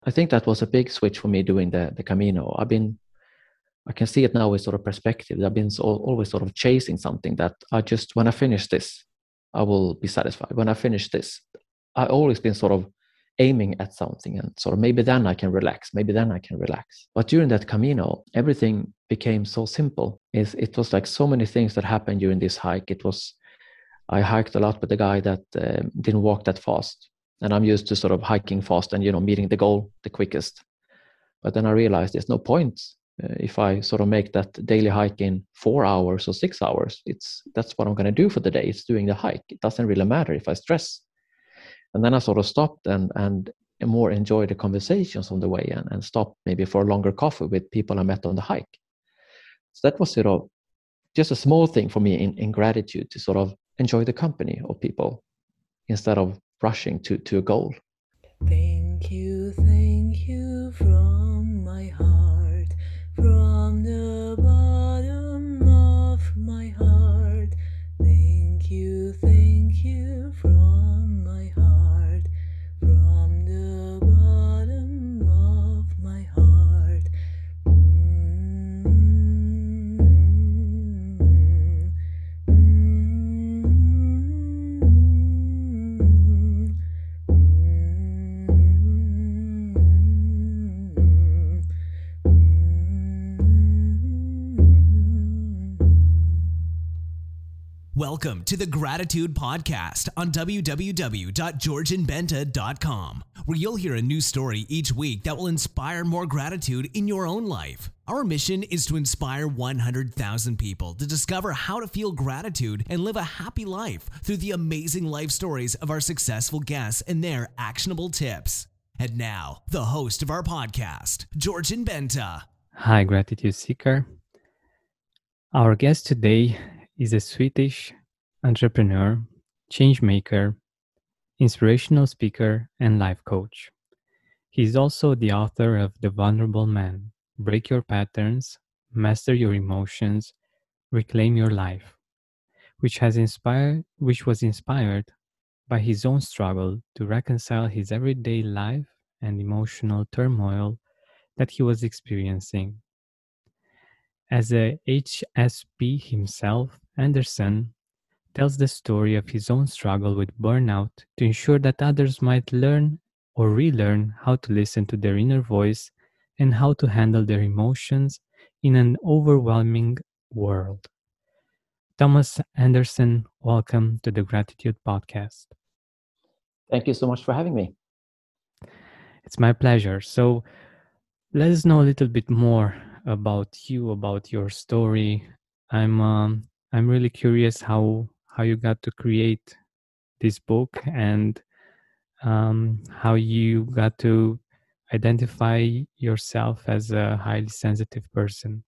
I think that was a big switch for me doing the Camino. I can see it now with sort of perspective. I've been always sort of chasing something that when I finish this, I will be satisfied. When I finish this, I always been sort of aiming at something and sort of maybe then I can relax. Maybe then I can relax. But during that Camino, everything became so simple. It was like so many things that happened during this hike. I hiked a lot with a guy that didn't walk that fast. And I'm used to sort of hiking fast and, meeting the goal the quickest. But then I realized there's no point if I sort of make that daily hike in 4 hours or 6 hours. That's what I'm going to do for the day. It's doing the hike. It doesn't really matter if I stress. And then I sort of stopped and more enjoy the conversations on the way and stopped maybe for a longer coffee with people I met on the hike. So that was sort of just a small thing for me in gratitude to sort of enjoy the company of people instead of rushing to a goal. Thank you from my heart, from the bottom of my heart. Thank you from my heart, from the bottom of my heart. Welcome to the Gratitude Podcast on www.georgianbenta.com, where you'll hear a new story each week that will inspire more gratitude in your own life. Our mission is to inspire 100,000 people to discover how to feel gratitude and live a happy life through the amazing life stories of our successful guests and their actionable tips. And now, the host of our podcast, Georgian Benta. Hi, Gratitude Seeker. Our guest today is a Swedish entrepreneur, change maker, inspirational speaker, and life coach. He is also the author of The Vulnerable Man, Break Your Patterns, Master Your Emotions, Reclaim Your Life, which was inspired by his own struggle to reconcile his everyday life and emotional turmoil that he was experiencing. As a HSP himself, Anderson tells the story of his own struggle with burnout to ensure that others might learn or relearn how to listen to their inner voice and how to handle their emotions in an overwhelming world. Thomas Anderson, welcome to the Gratitude Podcast. Thank you so much for having me. It's my pleasure. So let us know a little bit more about you, about your story. I'm really curious how you got to create this book and how you got to identify yourself as a highly sensitive person.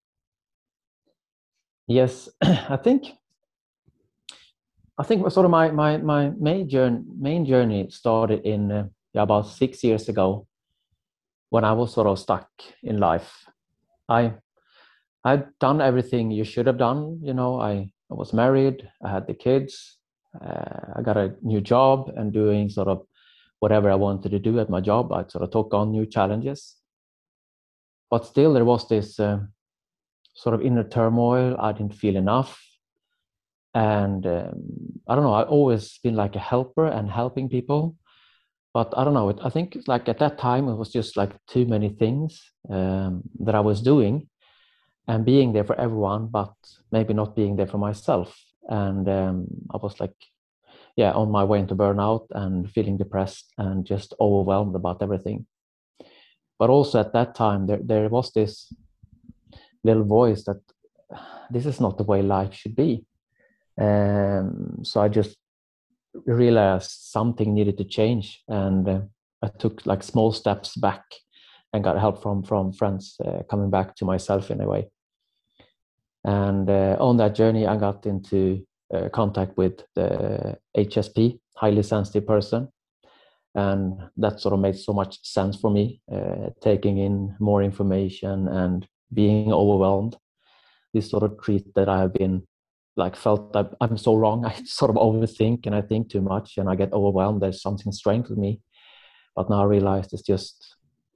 Yes, I think sort of my main journey started in about 6 years ago when I was sort of stuck in life. I'd done everything you should have done. I was married, I had the kids, I got a new job and doing sort of whatever I wanted to do at my job. I sort of took on new challenges. But still there was this sort of inner turmoil. I didn't feel enough. And I don't know, I've always been like a helper and helping people. But I don't know, I think like at that time, it was just like too many things that I was doing and being there for everyone, but maybe not being there for myself. And I was like, on my way into burnout and feeling depressed and just overwhelmed about everything. But also at that time, there was this little voice that this is not the way life should be. So I just realized something needed to change, and I took like small steps back and got help from friends, coming back to myself in a way. And on that journey, I got into contact with the HSP, highly sensitive person, and that sort of made so much sense for me, taking in more information and being overwhelmed. This sort of treat that I have been like felt that I'm so wrong. I sort of overthink and I think too much and I get overwhelmed. There's something strange with me. But now I realize it's just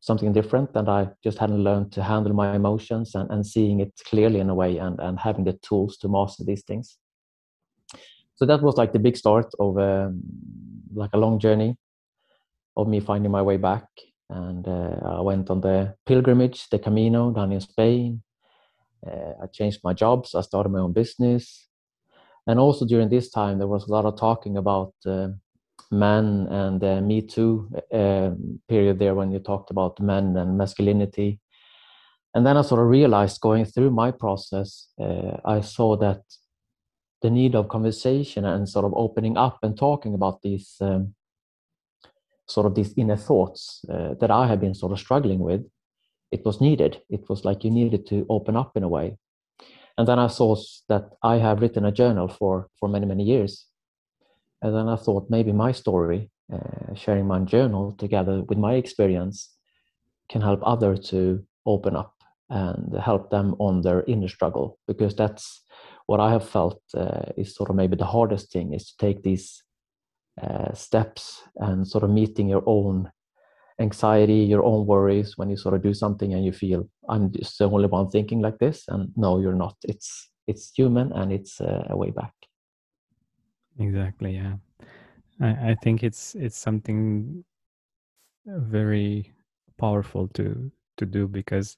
something different, and I just hadn't learned to handle my emotions and seeing it clearly in a way, and having the tools to master these things. So that was like the big start of like a long journey of me finding my way back. And I went on the pilgrimage, the Camino, down in Spain. I changed my jobs. I started my own business. And also during this time, there was a lot of talking about men and Me Too period there, when you talked about men and masculinity. And then I sort of realized, going through my process, I saw that the need of conversation and sort of opening up and talking about these sort of these inner thoughts that I have been sort of struggling with, it was needed. It was like you needed to open up in a way. And then I saw that I have written a journal for many, many years. And then I thought maybe my story, sharing my journal together with my experience, can help others to open up and help them on their inner struggle. Because that's what I have felt is sort of maybe the hardest thing, is to take these steps and sort of meeting your own anxiety, your own worries, when you sort of do something and you feel, I'm just the only one thinking like this. And no, you're not. It's human, and it's a way back. Exactly. Yeah. I think it's something very powerful to do, because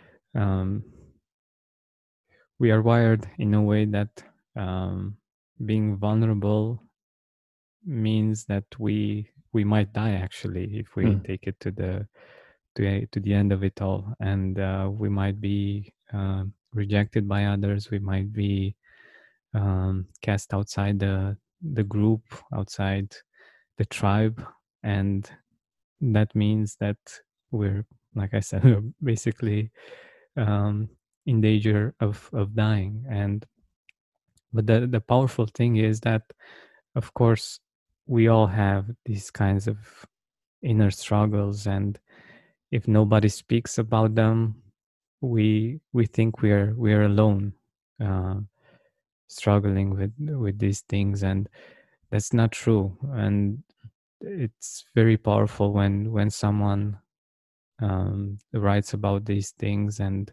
we are wired in a way that being vulnerable means that we might die, actually, if we take it to the end of it all. And we might be rejected by others. We might be cast outside the group, outside the tribe. And that means that we're, like I said, we're basically in danger of dying. But the powerful thing is that, of course, we all have these kinds of inner struggles, and if nobody speaks about them, we think we're alone, struggling with these things, and that's not true. And it's very powerful when someone writes about these things and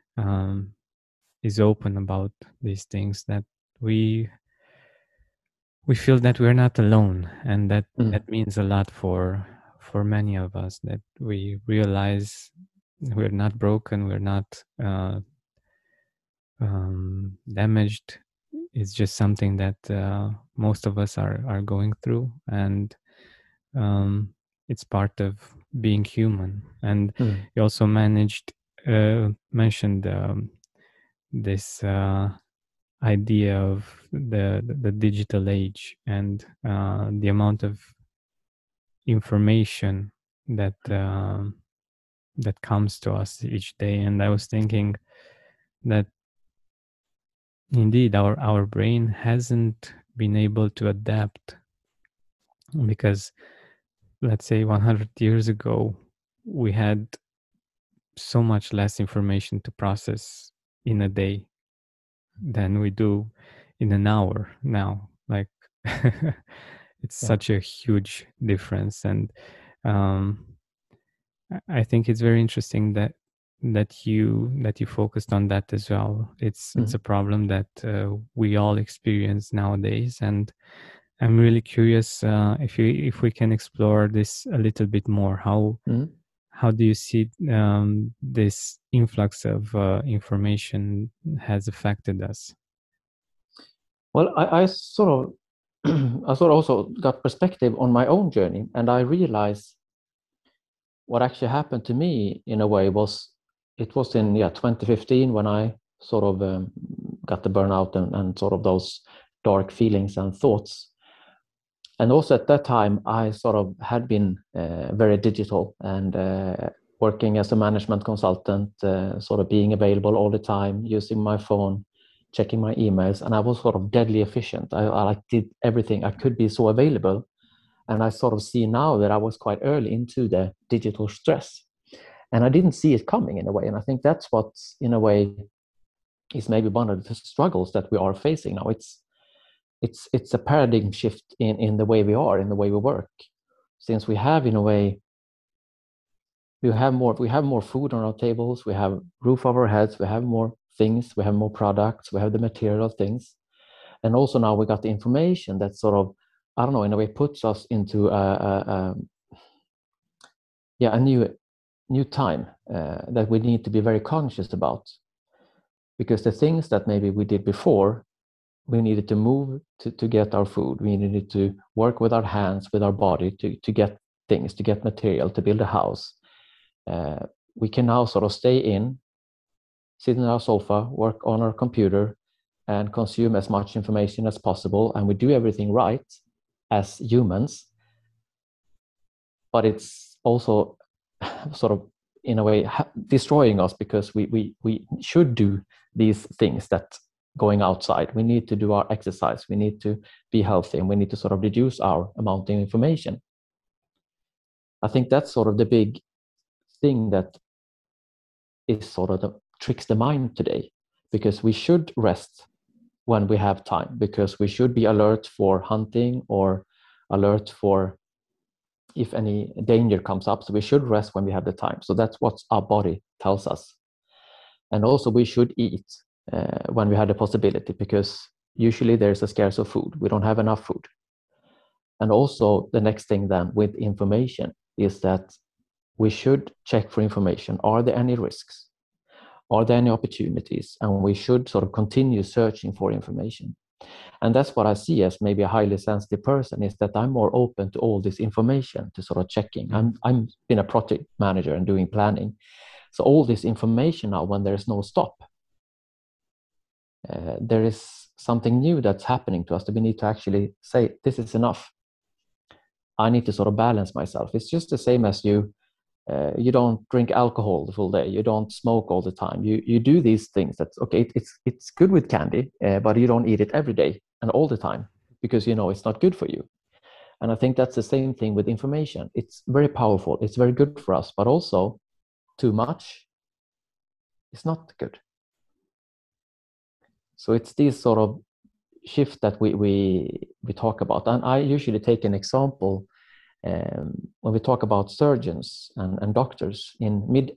is open about these things, that we feel that we're not alone, and that means a lot for many of us, that we realize we're not broken, we're not damaged. It's just something that most of us are going through, and it's part of being human. And you also mentioned this idea of the digital age, and the amount of information that that comes to us each day. And I was thinking that indeed our brain hasn't been able to adapt, because let's say 100 years ago we had so much less information to process in a day than we do in an hour now. Like it's such a huge difference. And I think it's very interesting that you focused on that as well. It's a problem that we all experience nowadays, and I'm really curious if we can explore this a little bit more. How do you see this influx of information has affected us? Well, I sort of also got perspective on my own journey, and I realized what actually happened to me in a way was, it was in 2015 when I sort of got the burnout and sort of those dark feelings and thoughts. And also at that time, I sort of had been very digital and working as a management consultant, sort of being available all the time, using my phone, checking my emails, and I was sort of deadly efficient. I did everything. I could be so available. And I sort of see now that I was quite early into the digital stress. And I didn't see it coming in a way. And I think that's what, in a way, is maybe one of the struggles that we are facing now. It's a paradigm shift in the way we are, in the way we work. Since we have, in a way, we have more food on our tables, we have roof over our heads, we have more things, we have more products, we have the material things. And also now we got the information that sort of, I don't know, in a way puts us into a new time that we need to be very conscious about. Because the things that maybe we did before, we needed to move to get our food. We needed to work with our hands, with our body to get things, to get material, to build a house. We can now sort of stay in, sit on our sofa, work on our computer, and consume as much information as possible. And we do everything right as humans. But it's also sort of, in a way, destroying us, because we should do these things that going outside. We need to do our exercise. We need to be healthy, and we need to sort of reduce our amount of information. I think that's sort of the big thing that is sort of tricks the mind today, because we should rest when we have time, because we should be alert for hunting or alert for if any danger comes up. So we should rest when we have the time. So that's what our body tells us. And also we should eat when we have the possibility, because usually there's a scarce of food. We don't have enough food. And also the next thing then with information is that we should check for information. Are there any risks? Are there any opportunities? And we should sort of continue searching for information. And that's what I see as maybe a highly sensitive person, is that I'm more open to all this information, to sort of checking. I'm been a project manager and doing planning. So all this information now, when there's no stop, there is something new that's happening to us that we need to actually say, this is enough. I need to sort of balance myself. It's just the same as you don't drink alcohol the full day. You don't smoke all the time. You do these things. That's okay. It's good with candy, but you don't eat it every day and all the time, because you know it's not good for you. And I think that's the same thing with information. It's very powerful. It's very good for us, but also too much is not good. So it's this sort of shift that we talk about. And I usually take an example when we talk about surgeons and doctors in like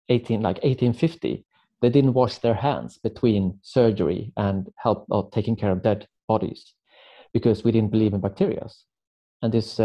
1850. They didn't wash their hands between surgery and help of taking care of dead bodies, because we didn't believe in bacteria. And this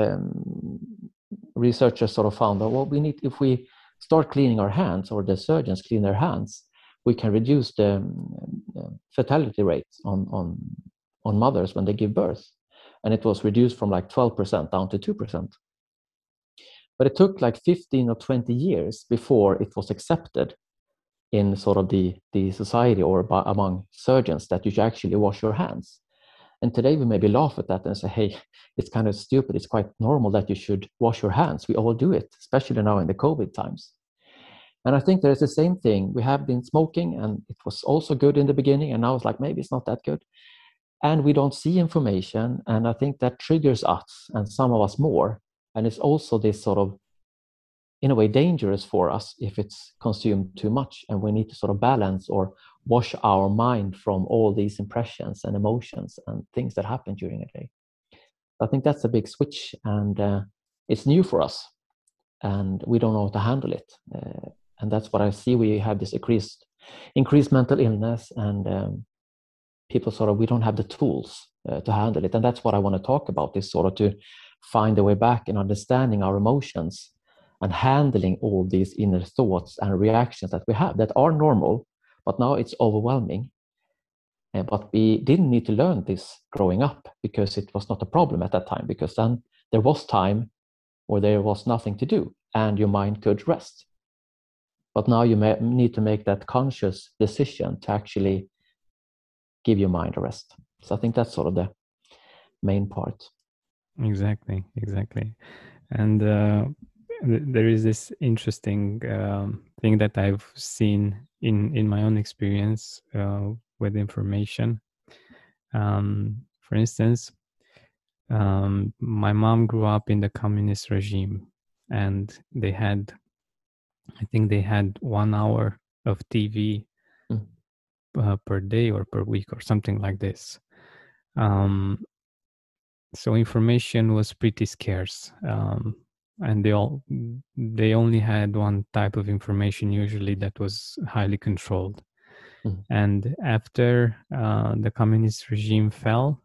researchers sort of found that, well, if we start cleaning our hands, or the surgeons clean their hands, we can reduce the fertility rates on mothers when they give birth. And it was reduced from like 12% down to 2%. But it took like 15 or 20 years before it was accepted in sort of the society or among surgeons that you should actually wash your hands. And today we maybe laugh at that and say, hey, it's kind of stupid. It's quite normal that you should wash your hands. We all do it, especially now in the COVID times. And I think there's the same thing. We have been smoking, and it was also good in the beginning, and now it's like, maybe it's not that good. And we don't see information. And I think that triggers us, and some of us more. And it's also this sort of, in a way, dangerous for us if it's consumed too much. And we need to sort of balance or wash our mind from all these impressions and emotions and things that happen during a day. I think that's a big switch, and it's new for us, and we don't know how to handle it. And that's what I see. We have this increased mental illness, and people sort of, we don't have the tools to handle it. And that's what I want to talk about, is sort of to find a way back in understanding our emotions and handling all these inner thoughts and reactions that we have that are normal, but now it's overwhelming. But we didn't need to learn this growing up, because it was not a problem at that time, because then there was time or there was nothing to do and your mind could rest. But now you need to make that conscious decision to actually give your mind a rest. So I think that's sort of the main part. Exactly. And there is this interesting thing that I've seen in my own experience with information. For instance, my mom grew up in the communist regime, and I think they had 1 hour of TV per day or per week or something like this. So information was pretty scarce. and they only had one type of information usually that was highly controlled. And after the communist regime fell,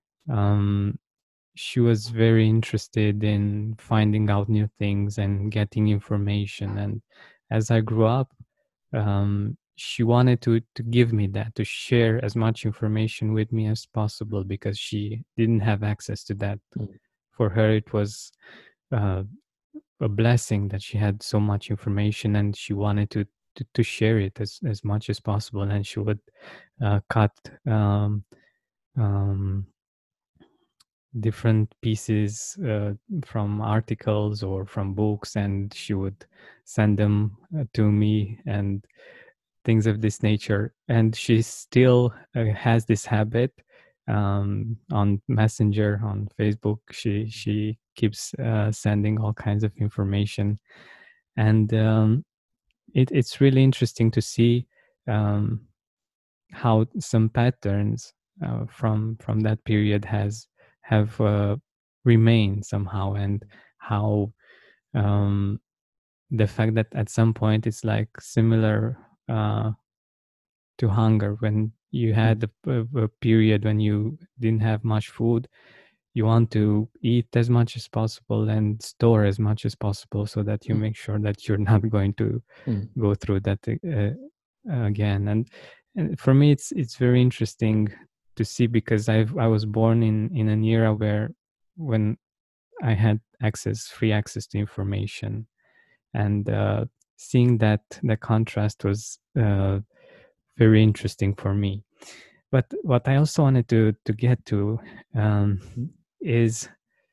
she was very interested in finding out new things and getting information. And as I grew up, she wanted to give me that, to share as much information with me as possible, because she didn't have access to that. For her, it was a blessing that she had so much information, and she wanted to share it as much as possible. And she would cut different pieces from articles or from books, and she would send them to me and things of this nature. And she still has this habit on Messenger, on Facebook. She keeps sending all kinds of information, and it's really interesting to see how some patterns from that period have remained somehow, and how the fact that at some point it's like similar to hunger. When you had a period when you didn't have much food, you want to eat as much as possible and store as much as possible, so that you make sure that you're not going to go through that again. And for me, it's very interesting to see, because I was born in an era when I had free access to information, and seeing that the contrast was very interesting for me. But what I also wanted to get to is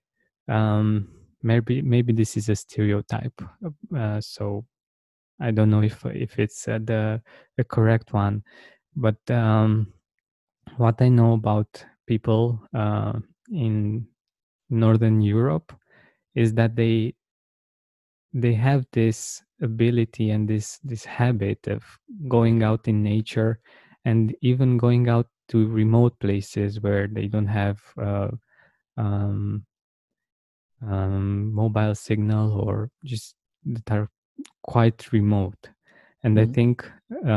maybe this is a stereotype, so I don't know if it's the correct one, but what I know about people in Northern Europe is that they have this ability and this habit of going out in nature, and even going out to remote places where they don't have mobile signal, or just that are quite remote. And I think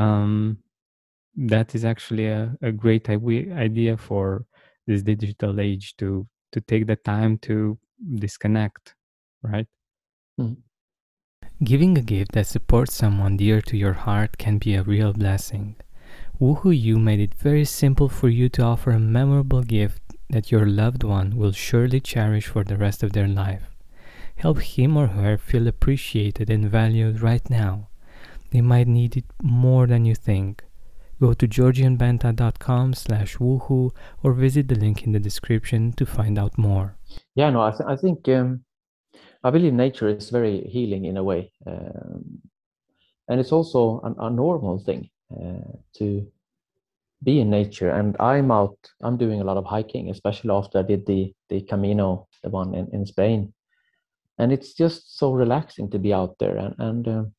that is actually a great idea for this digital age, to take the time to disconnect, right? Giving a gift that supports someone dear to your heart can be a real blessing. Woohoo You made it very simple for you to offer a memorable gift that your loved one will surely cherish for the rest of their life. Help him or her feel appreciated and valued right now. They might need it more than you think. Go to georgianbenta.com/woohoo or visit the link in the description to find out more. Yeah, no, I think I believe nature is very healing in a way, and it's also a normal thing to be in nature. And I'm doing a lot of hiking, especially after I did the Camino, the one in Spain, and it's just so relaxing to be out there. And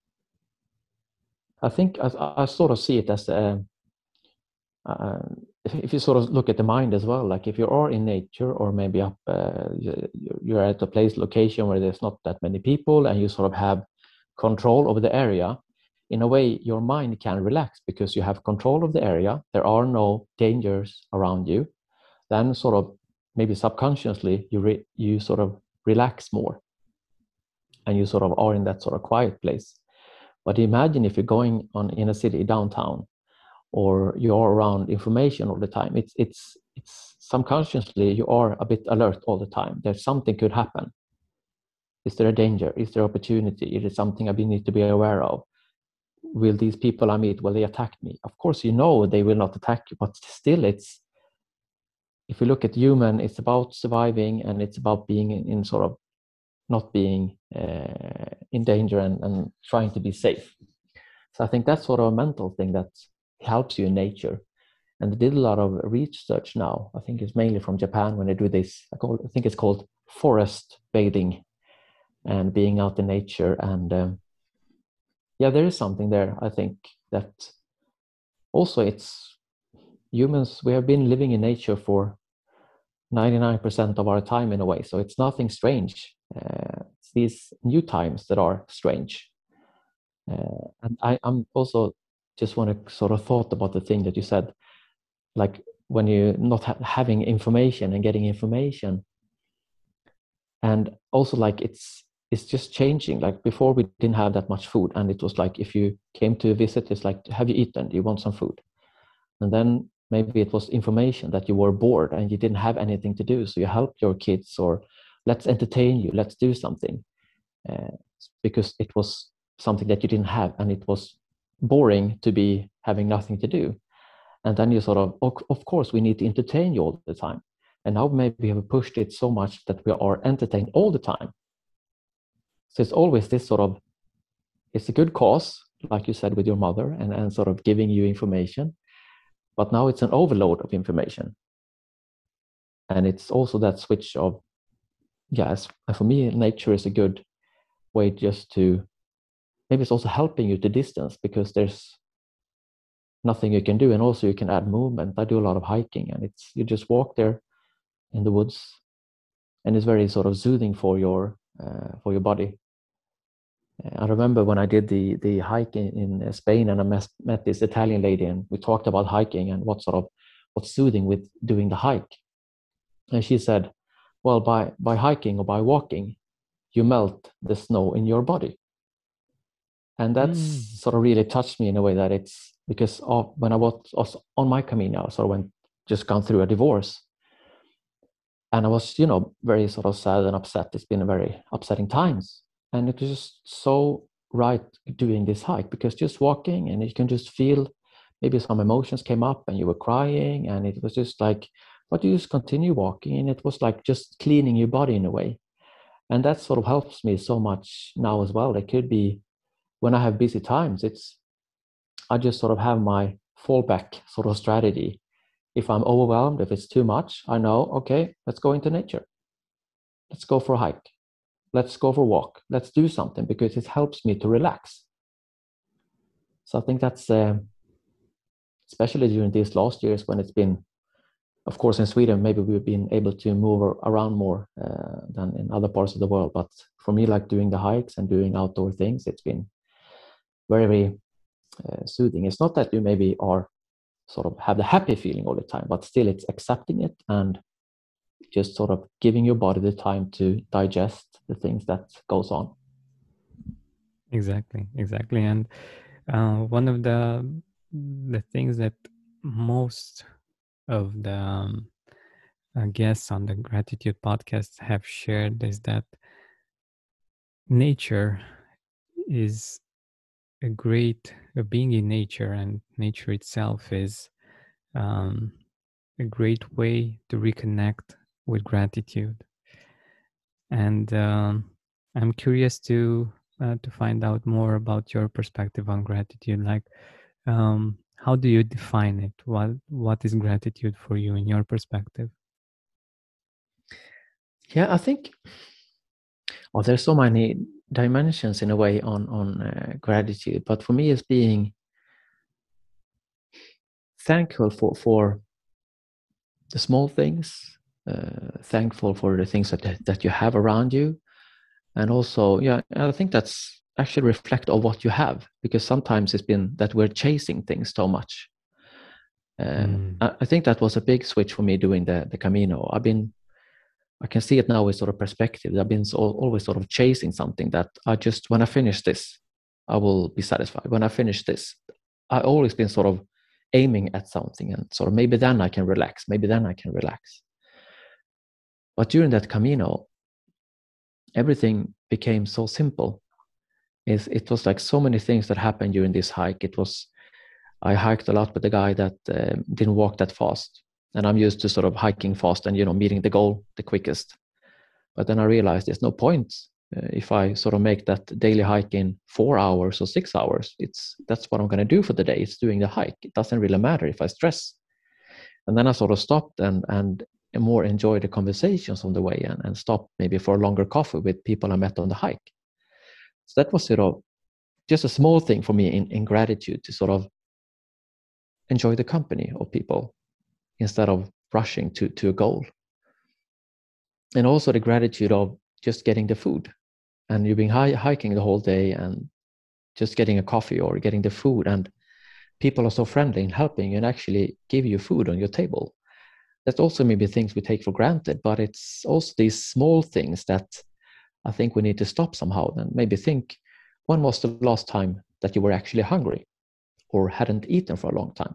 I think I sort of see it as if you sort of look at the mind as well, like if you are in nature, or maybe up you're at a location where there's not that many people, and you sort of have control over the area, in a way your mind can relax because you have control of the area. There are no dangers around you. Then sort of maybe subconsciously you sort of relax more, and you sort of are in that sort of quiet place. But imagine if you're going on in a city downtown, or you're around information all the time. It's subconsciously you are a bit alert all the time. There's something could happen. Is there a danger? Is there opportunity? Is it something I need to be aware of? Will these people I meet, will they attack me? Of course, you know they will not attack you, but still, if you look at human, it's about surviving, and it's about being in sort of not being in danger, and trying to be safe. So I think that's sort of a mental thing that helps you in nature. And they did a lot of research now. I think it's mainly from Japan, when they do this. I think it's called forest bathing, and being out in nature. And yeah, there is something there. I think that also it's humans. We have been living in nature for 99% of our time in a way. So it's nothing strange It's these new times that are strange. And I'm also just want to sort of thought about the thing that you said, like when you're not having information and getting information, and also like it's just changing. Like before, we didn't have that much food, and it was like if you came to visit, it's like, have you eaten? Do you want some food? And then maybe it was information that you were bored and you didn't have anything to do, so you helped your kids, or let's entertain you, let's do something, because it was something that you didn't have, and it was boring to be having nothing to do. And then you sort of course we need to entertain you all the time. And now maybe we have pushed it so much that we are entertained all the time. So it's always this sort of, it's a good cause, like you said with your mother, and sort of giving you information, but now it's an overload of information. And it's also that switch of, yes, for me nature is a good way just to, maybe it's also helping you to distance, because there's nothing you can do, and also you can add movement. I do a lot of hiking, and it's, you just walk there in the woods, and it's very sort of soothing for your body. I remember when I did the hike in Spain, and I met this Italian lady, and we talked about hiking and what's soothing with doing the hike. And she said, well, by hiking or by walking, you melt the snow in your body. And that's sort of really touched me in a way, that it's because of when I was on my Camino, so I went, just gone through a divorce. And I was, very sort of sad and upset. It's been a very upsetting times. And it was just so right doing this hike, because just walking, and you can just feel maybe some emotions came up and you were crying, and it was just like, but you just continue walking, and it was like just cleaning your body in a way. And that sort of helps me so much now as well. It could be when I have busy times, I just sort of have my fallback sort of strategy. If I'm overwhelmed, if it's too much, I know, okay, let's go into nature. Let's go for a hike. Let's go for a walk. Let's do something, because it helps me to relax. So I think that's, especially during these last years when it's been, of course, in Sweden, maybe we've been able to move around more than in other parts of the world. But for me, like doing the hikes and doing outdoor things, it's been very, very soothing. It's not that you maybe are sort of have the happy feeling all the time, but still it's accepting it and just sort of giving your body the time to digest the things that goes on. Exactly. And one of the things that most of the guests on the Gratitude podcast have shared is that nature is being in nature, and nature itself is a great way to reconnect with gratitude. And I'm curious to find out more about your perspective on gratitude. Like, how do you define it? What is gratitude for you in your perspective? Yeah, I think, there's so many dimensions in a way on gratitude, but for me, it's being thankful for the small things, thankful for the things that you have around you, and also, I think that's actually reflect on what you have, because sometimes it's been that we're chasing things so much. I think that was a big switch for me doing the Camino. I can see it now with sort of perspective. I've been always sort of chasing something that when I finish this, I will be satisfied. When I finish this, I've always been sort of aiming at something, and sort of maybe then I can relax. But during that Camino, everything became so simple. It was like so many things that happened during this hike. I hiked a lot with a guy that didn't walk that fast. And I'm used to sort of hiking fast and, meeting the goal the quickest. But then I realized there's no point if I sort of make that daily hike in 4 hours or 6 hours. That's what I'm going to do for the day. It's doing the hike. It doesn't really matter if I stress. And then I sort of stopped and more enjoy the conversations on the way, and stopped maybe for a longer coffee with people I met on the hike. So that was sort of just a small thing for me in gratitude, to sort of enjoy the company of people instead of rushing to a goal. And also the gratitude of just getting the food, and you've been hiking the whole day and just getting a coffee or getting the food, and people are so friendly and helping you and actually give you food on your table. That's also maybe things we take for granted, but it's also these small things that I think we need to stop somehow and maybe think, when was the last time that you were actually hungry or hadn't eaten for a long time?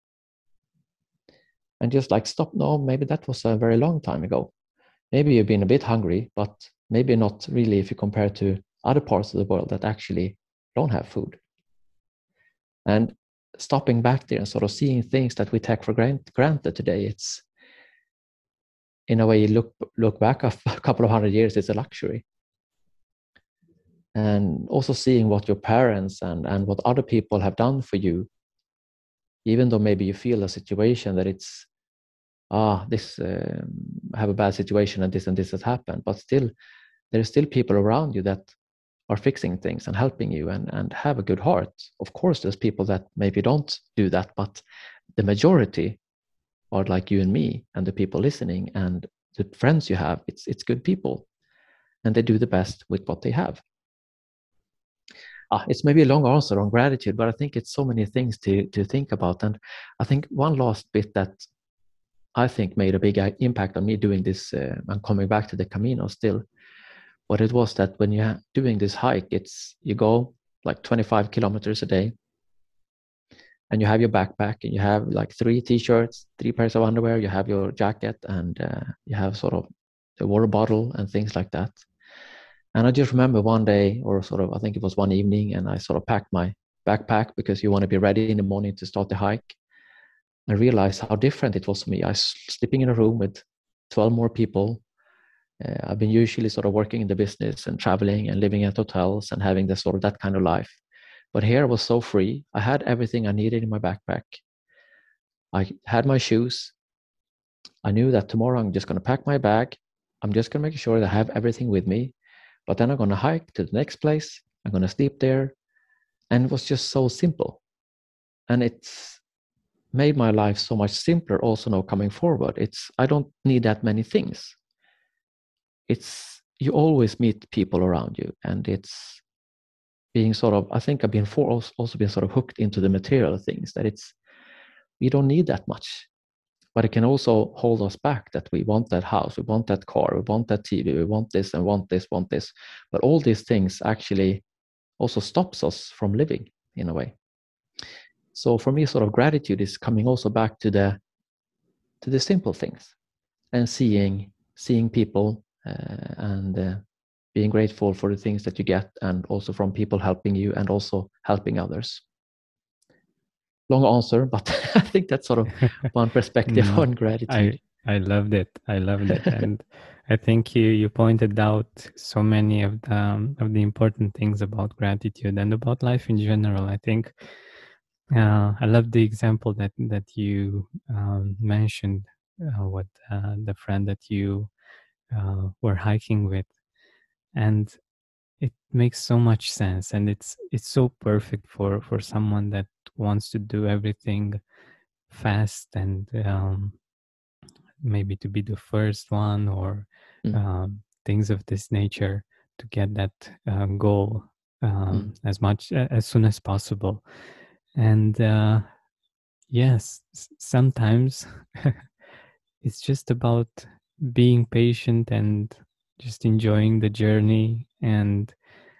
And just like stop, no, maybe that was a very long time ago. Maybe you've been a bit hungry, but maybe not really if you compare to other parts of the world that actually don't have food. And stopping back there and sort of seeing things that we take for granted today, it's, in a way, you look back a couple of 100 years, it's a luxury. And also seeing what your parents and what other people have done for you, even though maybe you feel a situation that it's, this have a bad situation and this has happened, but still, there's still people around you that are fixing things and helping you and have a good heart. Of course, there's people that maybe don't do that, but the majority are like you and me and the people listening and the friends you have. It's good people, and they do the best with what they have. It's maybe a long answer on gratitude, but I think it's so many things to think about. And I think one last bit that I think made a big impact on me doing this, and coming back to the Camino still, but it was that when you're doing this hike, you go like 25 kilometers a day, and you have your backpack, and you have like 3 t-shirts, 3 pairs of underwear, you have your jacket, and you have sort of the water bottle and things like that. And I just remember one day, or sort of, I think it was one evening, and I sort of packed my backpack because you want to be ready in the morning to start the hike. I realized how different it was for me. I was sleeping in a room with 12 more people. I've been usually sort of working in the business and traveling and living at hotels and having this sort of that kind of life. But here I was so free. I had everything I needed in my backpack. I had my shoes. I knew that tomorrow I'm just going to pack my bag. I'm just going to make sure that I have everything with me. But then I'm going to hike to the next place. I'm going to sleep there. And it was just so simple. And it's made my life so much simpler also now coming forward. I don't need that many things. You always meet people around you, and it's being sort of, I think I've been also been sort of hooked into the material things, that we don't need that much, but it can also hold us back, that we want that house, we want that car, we want that TV, we want this and want this. But all these things actually also stops us from living in a way. So for me, sort of gratitude is coming also back to the simple things, and seeing people, and being grateful for the things that you get, and also from people helping you and also helping others. Long answer, but I think that's sort of one perspective on gratitude. I loved it. And I think you pointed out so many of the important things about gratitude and about life in general. I think I love the example that you mentioned, with the friend that you were hiking with, and it makes so much sense, and it's so perfect for someone that wants to do everything fast and maybe to be the first one, or things of this nature, to get that goal as soon as possible. And yes, sometimes it's just about being patient and just enjoying the journey, and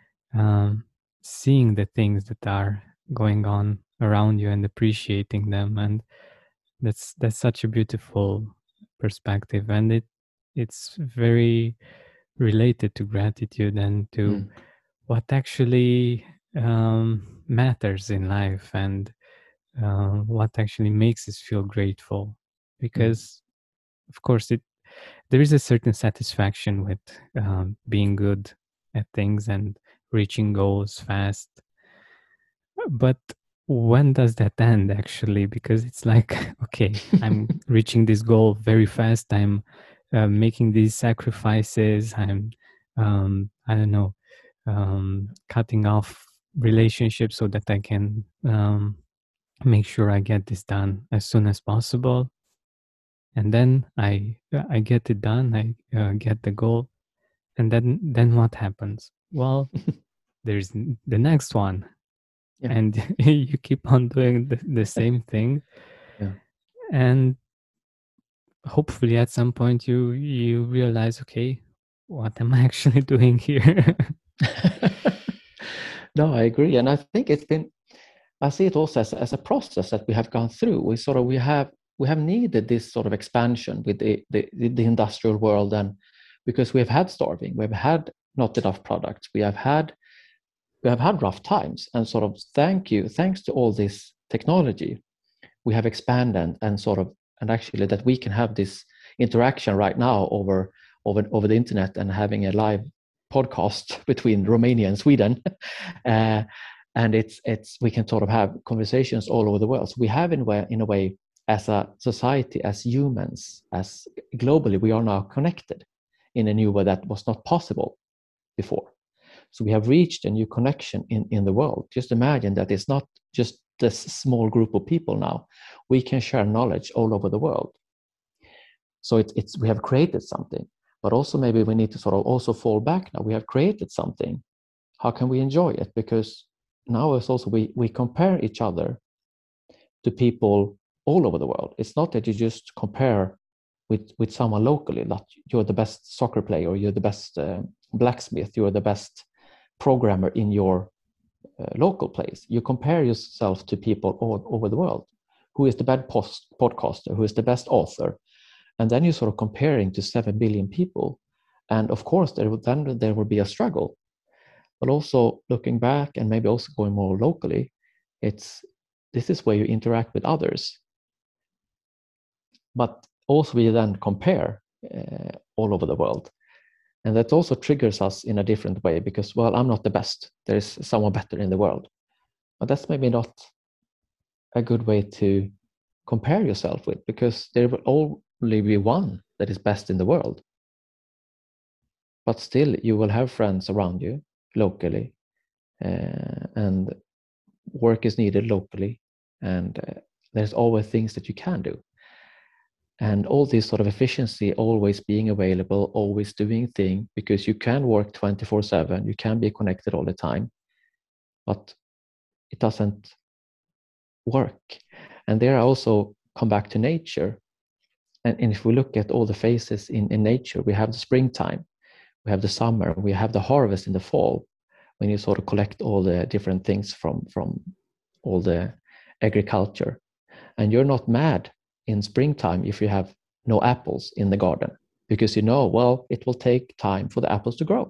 seeing the things that are going on around you and appreciating them. And that's such a beautiful perspective, and it's very related to gratitude and to what actually matters in life, and what actually makes us feel grateful. Because of course there is a certain satisfaction with being good at things and reaching goals fast. But when does that end, actually? Because it's like, okay, I'm reaching this goal very fast. I'm making these sacrifices. I'm, I don't know, cutting off relationships so that I can make sure I get this done as soon as possible. And then I get it done. I get the goal, And then what happens? Well, there's the next one. Yeah. And you keep on doing the same thing. Yeah. And hopefully at some point you realize, okay, what am I actually doing here? No, I agree. And I think I see it also as a process that we have gone through. We have needed this sort of expansion with the industrial world, and because we have had starving, we've had not enough products, we have had rough times, and sort of thanks to all this technology, we have expanded and actually that we can have this interaction right now over the internet and having a live podcast between Romania and Sweden. And we can sort of have conversations all over the world. So we have in a way, as a society, as humans, as globally, we are now connected in a new way that was not possible before. So we have reached a new connection in the world. Just imagine that it's not just this small group of people now. We can share knowledge all over the world. So we have created something, but also maybe we need to sort of also fall back now. We have created something. How can we enjoy it? Because now it's also we compare each other to people all over the world. It's not that you just compare with someone locally, that you're the best soccer player, or you're the best blacksmith, you're the best programmer in your local place. You compare yourself to people all over the world. Who is the best podcaster? Who is the best author? And then you're sort of comparing to 7 billion people. And of course, there will be a struggle. But also looking back and maybe also going more locally, this is where you interact with others. But also we then compare all over the world. And that also triggers us in a different way because, well, I'm not the best. There's someone better in the world. But that's maybe not a good way to compare yourself with, because there will only be one that is best in the world. But still, you will have friends around you locally, and work is needed locally. And there's always things that you can do. And all this sort of efficiency, always being available, always doing things, because you can work 24/7, you can be connected all the time, but it doesn't work. And there I also come back to nature. And if we look at all the phases in nature, we have the springtime, we have the summer, we have the harvest in the fall, when you sort of collect all the different things from all the agriculture. And you're not mad in springtime if you have no apples in the garden, because well, it will take time for the apples to grow.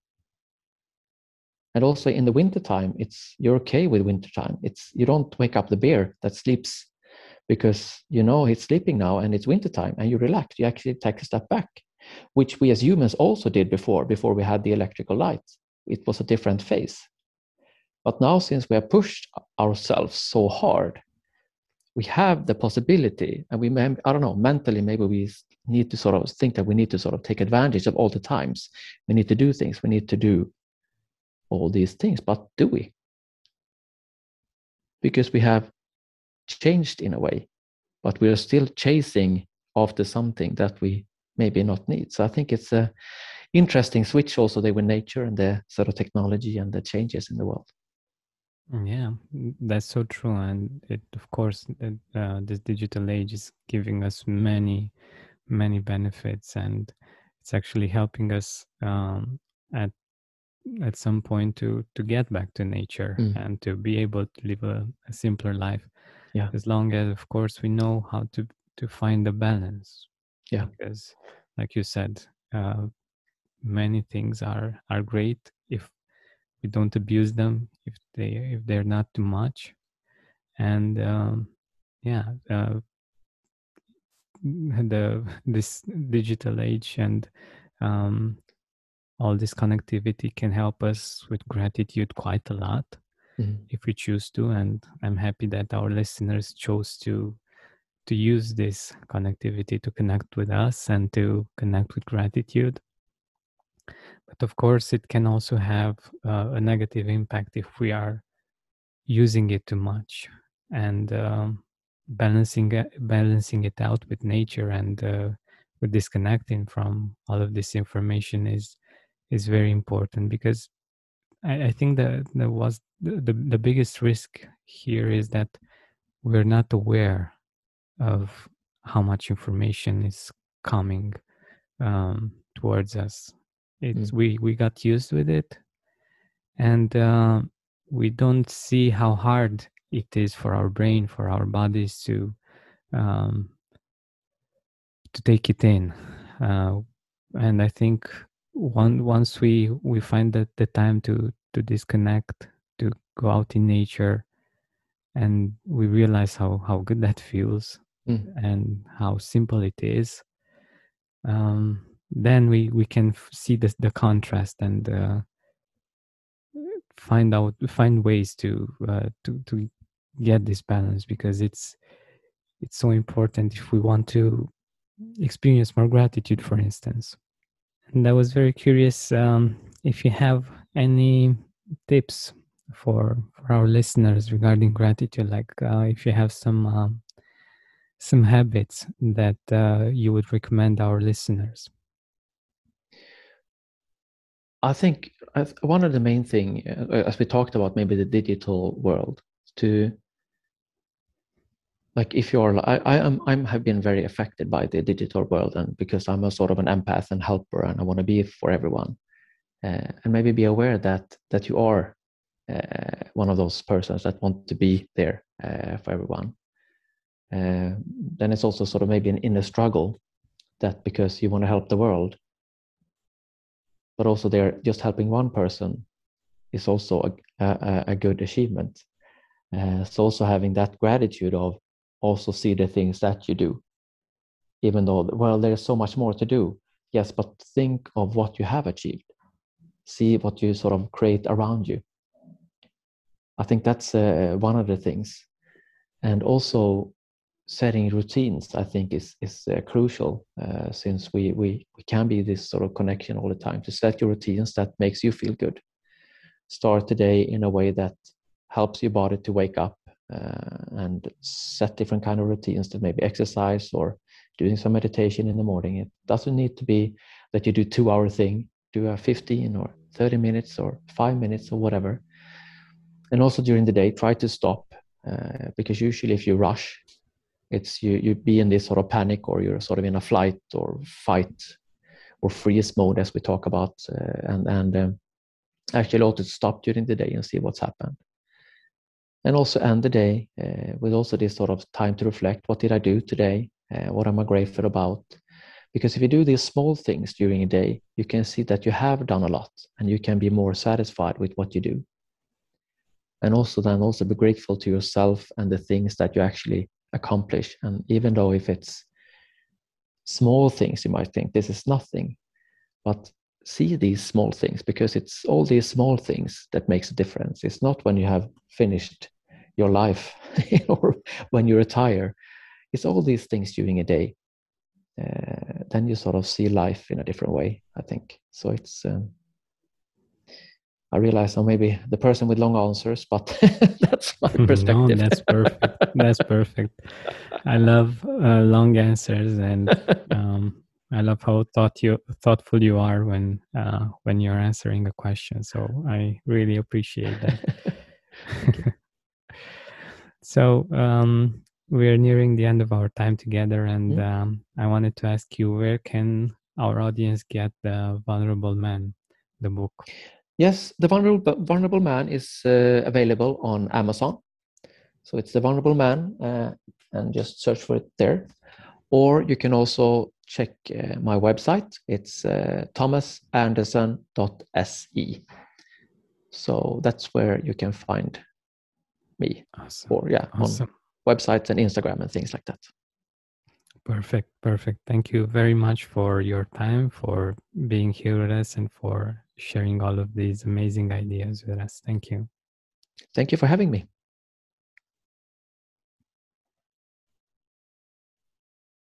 And also in the wintertime, you're okay with wintertime. You don't wake up the bear that sleeps because it's sleeping now and it's wintertime, and you relax. You actually take a step back, which we as humans also did before we had the electrical light. It was a different phase. But now, since we have pushed ourselves so hard, we have the possibility, and I don't know, mentally, maybe we need to sort of think that we need to sort of take advantage of all the times. We need to do things. We need to do all these things. But do we? Because we have changed in a way, but we are still chasing after something that we maybe not need. So I think it's a interesting switch also there with nature and the sort of technology and the changes in the world. Yeah, that's so true. And of course, this digital age is giving us many, many benefits, and it's actually helping us at some point to get back to nature and to be able to live a simpler life. Yeah. As long as, of course, we know how to find the balance. Yeah. Because, like you said, many things are great if we don't abuse them, if they're not too much. And this digital age and all this connectivity can help us with gratitude quite a lot if we choose to. And I'm happy that our listeners chose to use this connectivity to connect with us and to connect with gratitude. But of course, it can also have a negative impact if we are using it too much, and balancing it out with nature and with disconnecting from all of this information is is very important, because I think that the biggest risk here is that we're not aware of how much information is coming towards us. It's we got used with it, and we don't see how hard it is for our brain, for our bodies to take it in. And I think once we find that the time to disconnect, to go out in nature, and we realize how good that feels and how simple it is, then we can see the contrast and find ways to get this balance, because it's so important if we want to experience more gratitude, for instance. And I was very curious if you have any tips for our listeners regarding gratitude, like if you have some habits that you would recommend our listeners. I think one of the main thing, as we talked about, maybe the digital world, to like if you're, I have been very affected by the digital world, and because I'm a sort of an empath and helper, and I want to be for everyone, and maybe be aware that you are one of those persons that want to be there for everyone. Then it's also sort of maybe an inner struggle, that because you want to help the world, but also they're just helping one person is also a good achievement. So also having that gratitude of also see the things that you do, even though, well, there's so much more to do. Yes, but think of what you have achieved. See what you sort of create around you. I think that's one of the things. And also setting routines, I think, is crucial, since we can be this sort of connection all the time. To set your routines that makes you feel good. Start the day in a way that helps your body to wake up, and set different kind of routines, that maybe exercise or doing some meditation in the morning. It doesn't need to be that you do 2-hour thing. Do a 15 or 30 minutes or 5 minutes or whatever. And also during the day, try to stop, because usually if you rush, it's you be in this sort of panic, or you're sort of in a flight or fight or freeze mode, as we talk about, and actually also stop during the day and see what's happened. And also end the day with also this sort of time to reflect. What did I do today? What am I grateful about? Because if you do these small things during a day, you can see that you have done a lot, and you can be more satisfied with what you do. And also be grateful to yourself and the things that you actually accomplish. And even though if it's small things, you might think this is nothing, but see these small things, because it's all these small things that makes a difference. It's not when you have finished your life or when you retire. It's all these things during a day. Then you sort of see life in a different way, I think. So it's I realize I'm maybe the person with long answers, but that's my perspective. No, that's perfect. That's perfect. I love long answers, and I love how thoughtful you are when you're answering a question. So I really appreciate that. So we're nearing the end of our time together, and I wanted to ask you, where can our audience get The Vulnerable Man, the book? Yes, The Vulnerable Man is available on Amazon. So it's The Vulnerable Man, and just search for it there. Or you can also check my website. It's thomasanderson.se. So that's where you can find me. Awesome. Or on websites and Instagram and things like that. Perfect. Thank you very much for your time, for being here with us, and for sharing all of these amazing ideas with us. Thank you. Thank you for having me.